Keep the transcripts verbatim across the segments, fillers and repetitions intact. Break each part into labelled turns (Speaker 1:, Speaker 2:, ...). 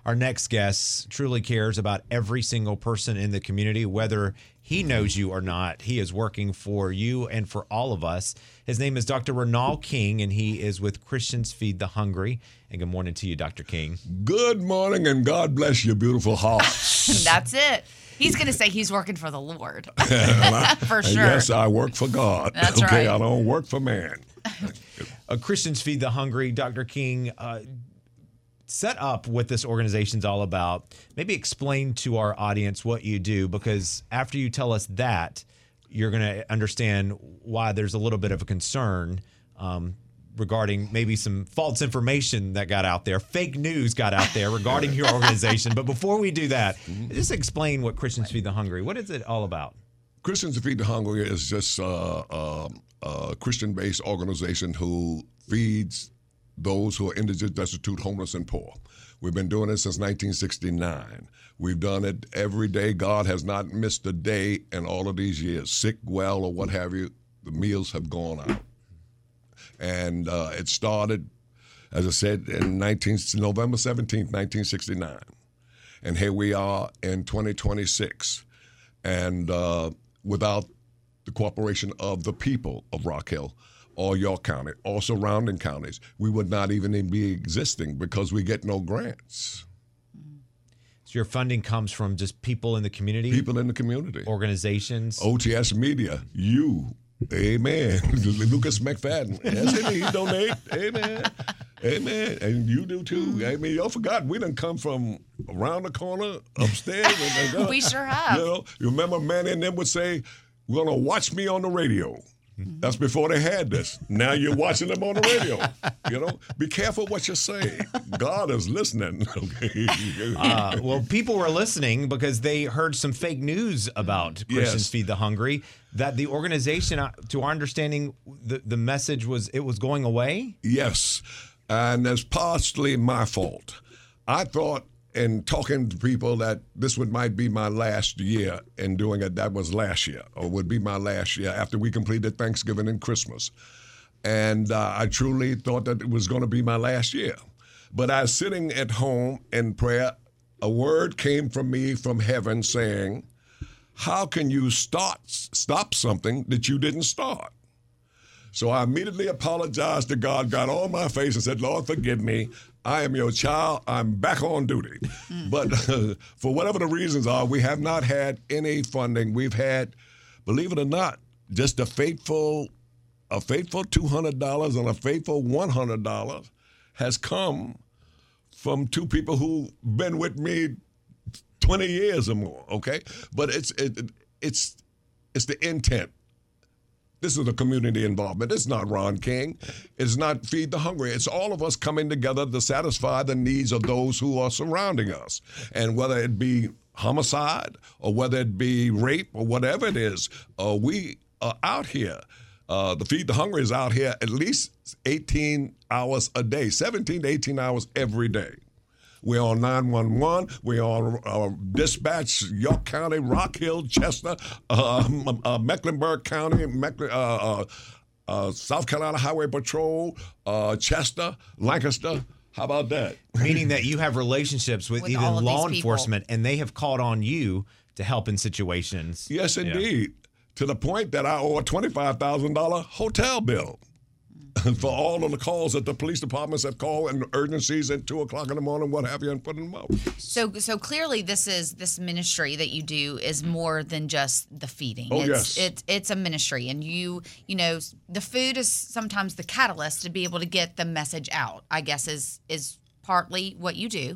Speaker 1: our next guest truly cares about every single person in the community, whether he knows you or not. He is working for you and for all of us. His name is Doctor Renald King, and he is with Christians Feed the Hungry. And good morning to you, Doctor King.
Speaker 2: Good morning, and God bless your beautiful heart.
Speaker 3: That's it. He's going to say he's working for the Lord. For sure.
Speaker 2: Yes, I work for God.
Speaker 3: That's
Speaker 2: okay,
Speaker 3: right.
Speaker 2: I don't work for man.
Speaker 1: uh, Christians Feed the Hungry. Doctor King, uh, set up what this organization's all about. Maybe explain to our audience what you do, because after you tell us that, you're going to understand why there's a little bit of a concern um, regarding maybe some false information that got out there, fake news got out there regarding your organization. But before we do that, just explain what Christians Feed the Hungry. What is it all about?
Speaker 2: Christians Feed the Hungry is just uh, uh, a Christian-based organization who feeds those who are indigent, destitute, homeless, and poor. We've been doing it since nineteen sixty-nine. We've done it every day. God has not missed a day in all of these years, sick, well, or what have you. The meals have gone out. And uh, it started, as I said, in November seventeenth, nineteen sixty-nine. And here we are in twenty twenty-six. And uh, without the cooperation of the people of Rock Hill, or York County, or surrounding counties, we would not even be existing because we get no grants.
Speaker 1: So your funding comes from just people in the community?
Speaker 2: People in the community.
Speaker 1: Organizations?
Speaker 2: O T S Media, you, amen. Lucas McFadden, yes, he donate, amen. Amen. And you do too. I mean, y'all forgot we done come from around the corner, upstairs. and, and, uh,
Speaker 3: We sure have.
Speaker 2: You know, you remember Manny and them would say, "We're going to watch me on the radio." That's before they had this. Now you're watching them on the radio. You know, be careful what you say. God is listening. Okay.
Speaker 1: uh, well, people were listening because they heard some fake news about Christians
Speaker 2: Yes.
Speaker 1: Feed the Hungry. That the organization, uh, to our understanding, the the message was it was going away.
Speaker 2: Yes, and it's partially my fault. I thought, in talking to people, that this would might be my last year in doing it. That was last year, or would be my last year after we completed Thanksgiving and Christmas. And uh, I truly thought that it was going to be my last year. But I was sitting at home in prayer. A word came from me from heaven saying, "How can you start stop something that you didn't start?" So I immediately apologized to God, got on my face and said, "Lord, forgive me. I am your child. I'm back on duty." But uh, for whatever the reasons are, we have not had any funding. We've had, believe it or not, just a faithful, a faithful two hundred dollars and a faithful one hundred dollars has come from two people who've been with me twenty years or more, okay? But it's it, it's it's the intent. This is a community involvement. It's not Ron King. It's not Feed the Hungry. It's all of us coming together to satisfy the needs of those who are surrounding us. And whether it be homicide or whether it be rape or whatever it is, uh, we are out here. Uh, the Feed the Hungry is out here at least eighteen hours a day, seventeen to eighteen hours every day. We're on nine one one. We're on uh, dispatch, York County, Rock Hill, Chester, uh, uh, Mecklenburg County, Mecklen- uh, uh, uh, South Carolina Highway Patrol, uh, Chester, Lancaster. How about that?
Speaker 1: Meaning that you have relationships with,
Speaker 3: With
Speaker 1: even
Speaker 3: all of
Speaker 1: law
Speaker 3: these people.
Speaker 1: enforcement, and they have called on you to help in situations.
Speaker 2: Yes,
Speaker 1: Yeah.
Speaker 2: indeed. To the point that I owe a twenty-five thousand dollars hotel bill for all of the calls that the police departments have called and urgencies at two o'clock in the morning, what have you, and putting them out.
Speaker 3: So, so clearly, this is this ministry that you do is more than just the feeding.
Speaker 2: Oh,
Speaker 3: it's,
Speaker 2: yes.
Speaker 3: it's it's a ministry, and you you know the food is sometimes the catalyst to be able to get the message out. I guess is is partly what you do.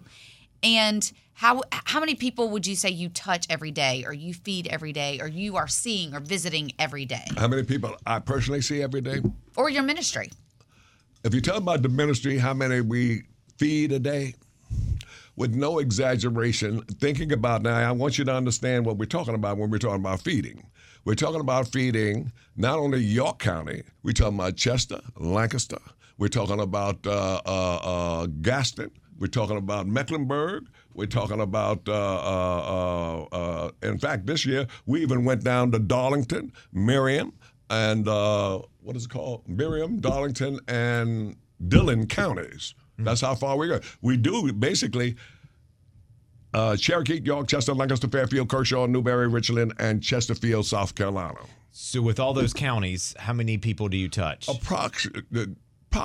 Speaker 3: And how how many people would you say you touch every day, or you feed every day, or you are seeing or visiting every day,
Speaker 2: How many people I personally see every day?
Speaker 3: or your ministry?
Speaker 2: If you tell about the ministry, how many we feed a day, with no exaggeration, thinking about now, I want you to understand what we're talking about when we're talking about feeding. We're talking about feeding not only York County, we're talking about Chester, Lancaster, we're talking about uh, uh, uh, Gaston, we're talking about Mecklenburg, we're talking about, uh, uh, uh, uh, in fact, this year, we even went down to Darlington, Miriam, and uh, what is it called? Miriam, Darlington, and Dillon counties. That's how far we go. We do basically Uh, Cherokee, York, Chester, Lancaster, Fairfield, Kershaw, Newberry, Richland, and Chesterfield, South Carolina.
Speaker 1: So with all those counties, how many people do you touch?
Speaker 2: Approximately,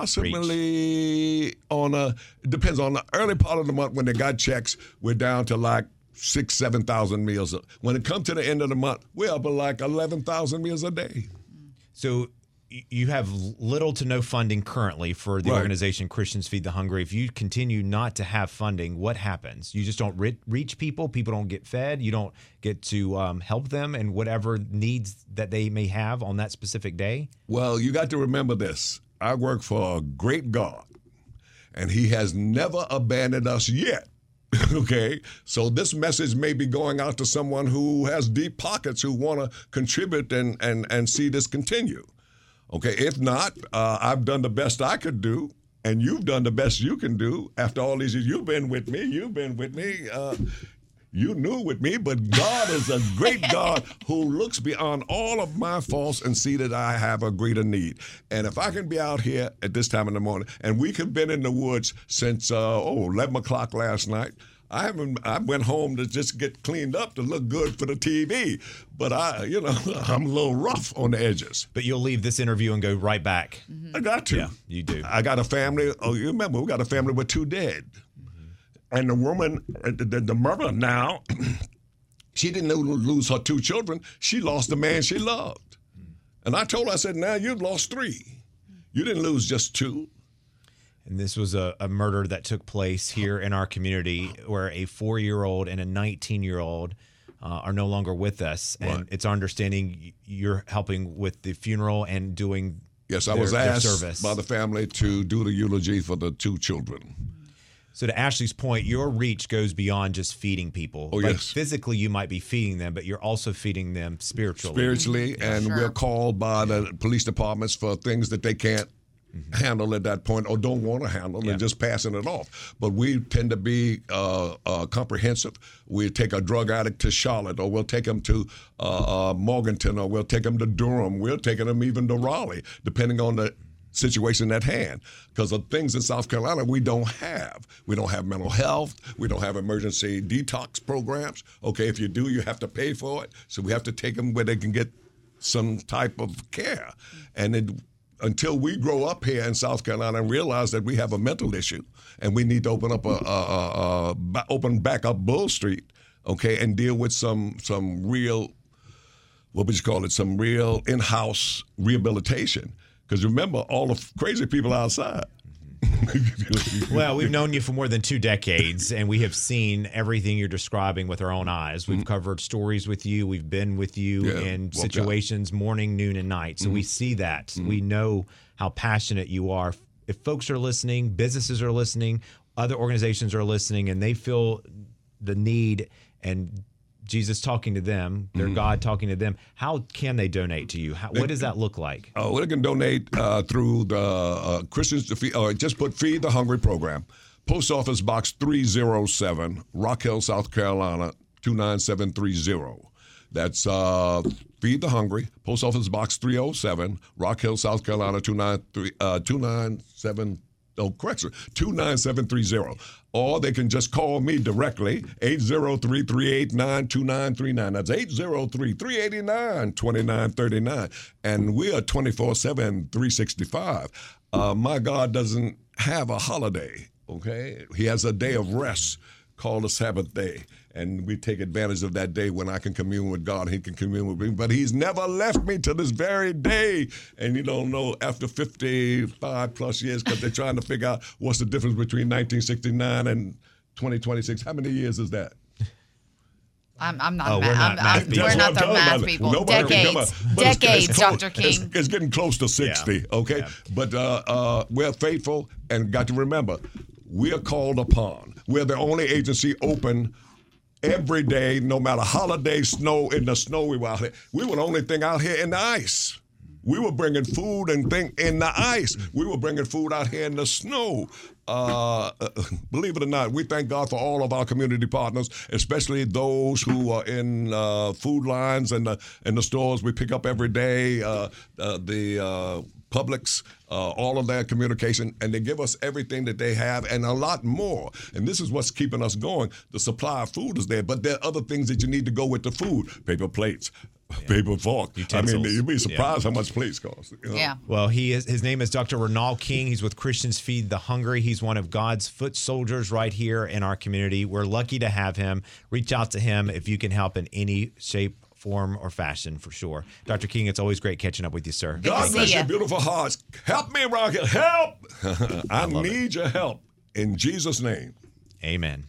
Speaker 2: possibly on a, it depends on the early part of the month when they got checks, we're down to like six, seven thousand meals. When it comes to the end of the month, we're up to like eleven thousand meals a day.
Speaker 1: So you have little to no funding currently for the
Speaker 2: Right.
Speaker 1: organization Christians Feed the Hungry. If you continue not to have funding, what happens? You just don't re- reach people. People don't get fed. You don't get to um, help them and whatever needs that they may have on that specific day.
Speaker 2: Well, you got to remember this. I work for a great God, and he has never abandoned us yet. Okay, so this message may be going out to someone who has deep pockets who want to contribute and, and, and see this continue. Okay, if not, uh, I've done the best I could do, and you've done the best you can do. After all these years, you've been with me, you've been with me, uh, you knew with me, but God is a great God who looks beyond all of my faults and see that I have a greater need. And if I can be out here at this time in the morning, and we have been in the woods since, uh, oh, eleven o'clock last night, I haven't. I went home to just get cleaned up to look good for the T V, but I, you know, I'm a little rough on the edges.
Speaker 1: But you'll leave this interview and go right back.
Speaker 3: Mm-hmm.
Speaker 2: I got to.
Speaker 1: Yeah, you do.
Speaker 2: I got a family. Oh, you remember we got a family with two dead, mm-hmm. and the woman, the, the, the mother now, she didn't lose her two children. She lost the man she loved, mm-hmm. and I told her, I said, now you've lost three. You didn't lose just two.
Speaker 1: And this was a, a murder that took place here in our community where a four-year-old and a nineteen-year-old uh, are no longer with us. And
Speaker 2: Right.
Speaker 1: it's our understanding you're helping with the funeral and doing
Speaker 2: Yes, I
Speaker 1: their,
Speaker 2: was
Speaker 1: their
Speaker 2: asked
Speaker 1: service.
Speaker 2: by the family to do the eulogy for the two children.
Speaker 1: So to Ashley's point, your reach goes beyond just feeding people.
Speaker 2: Oh,
Speaker 1: like
Speaker 2: yes.
Speaker 1: physically you might be feeding them, but you're also feeding them spiritually.
Speaker 2: Spiritually, and
Speaker 3: Sure.
Speaker 2: we're called by the police departments for things that they can't Mm-hmm. handle at that point or don't want to handle
Speaker 1: Yeah.
Speaker 2: and just passing it off. But we tend to be uh, uh, comprehensive. We take a drug addict to Charlotte, or we'll take them to uh, uh, Morganton, or we'll take them to Durham. We're taking them even to Raleigh, depending on the situation at hand. Because of things in South Carolina we don't have. We don't have mental health. We don't have emergency detox programs. Okay, if you do, you have to pay for it. So we have to take them where they can get some type of care. And it until we grow up here in South Carolina and realize that we have a mental issue and we need to open up a, a, a, a open back up Bull Street, okay, and deal with some some real, what would you call it, some real in-house rehabilitation. Because remember, all the crazy people outside.
Speaker 1: Well, we've known you for more than two decades, and we have seen everything you're describing with our own eyes. We've mm-hmm. covered stories with you. We've been with you
Speaker 2: yeah,
Speaker 1: in
Speaker 2: well
Speaker 1: situations
Speaker 2: done. morning,
Speaker 1: noon, and night. So
Speaker 2: mm-hmm.
Speaker 1: we see that.
Speaker 2: Mm-hmm.
Speaker 1: We know how passionate you are. If folks are listening, businesses are listening, other organizations are listening, and they feel the need and Jesus talking to them, their mm-hmm. God talking to them, how can they donate to you? How, what does that look like?
Speaker 2: Oh, uh, they can donate uh, through the uh, Christians to Feed, or just put Feed the Hungry program. Post Office Box three oh seven, Rock Hill, South Carolina, two nine seven three zero. That's uh, Feed the Hungry, Post Office Box three oh seven, Rock Hill, South Carolina, two nine seven three. Oh, correction, two nine seven three zero. Or they can just call me directly, eight zero three, three eight nine, two nine three nine. That's eight zero three, three eight nine, two nine three nine. And we are twenty-four seven, three sixty-five. Uh, my God doesn't have a holiday, okay? He has a day of rest called the Sabbath day. And we take advantage of that day when I can commune with God, he can commune with me. But he's never left me to this very day. And you don't know, after fifty-five plus years, because they're trying to figure out what's the difference between nineteen sixty-nine and twenty twenty-six. How many years is that?
Speaker 3: I'm, I'm not.
Speaker 1: Oh,
Speaker 3: ma-
Speaker 1: we're not
Speaker 3: I'm,
Speaker 1: math
Speaker 3: I'm,
Speaker 1: people.
Speaker 3: we're
Speaker 2: That's
Speaker 3: not
Speaker 2: what
Speaker 3: the
Speaker 2: I'm
Speaker 3: math
Speaker 2: talking
Speaker 3: people.
Speaker 2: about. Nobody can come
Speaker 3: Decades.
Speaker 2: up. But it's-
Speaker 3: Decades,
Speaker 2: it's close-
Speaker 3: Doctor King.
Speaker 2: It's, it's getting close to sixty,
Speaker 1: Yeah.
Speaker 2: okay?
Speaker 1: Yeah.
Speaker 2: But uh, uh, we're faithful, and got to remember, we're called upon. We're the only agency open every day, no matter holiday, snow, in the snow we were out here. We were the only thing out here in the ice. We were bringing food and thing in the ice. We were bringing food out here in the snow. Uh, believe it or not, we thank God for all of our community partners, especially those who are in uh, food lines and the in the stores we pick up every day. Uh, uh, the uh, Publix, uh, all of their communication, and they give us everything that they have and a lot more. And this is what's keeping us going. The supply of food is there, but there are other things that you need to go with the food. Paper plates, yeah. paper fork.
Speaker 1: Utensils.
Speaker 2: I mean, you'd be surprised
Speaker 1: yeah.
Speaker 2: how much plates cost. You know?
Speaker 3: Yeah.
Speaker 1: Well, he is. His name is Doctor Renal King. He's with Christians Feed the Hungry. He's one of God's foot soldiers right here in our community. We're lucky to have him. Reach out to him if you can help in any shape, form, or fashion, for sure. Doctor King, it's always great catching up with you, sir.
Speaker 2: God bless your beautiful hearts. Help me, Rocket. Help! I,
Speaker 1: I
Speaker 2: need
Speaker 1: it.
Speaker 2: your help in Jesus' name.
Speaker 1: Amen.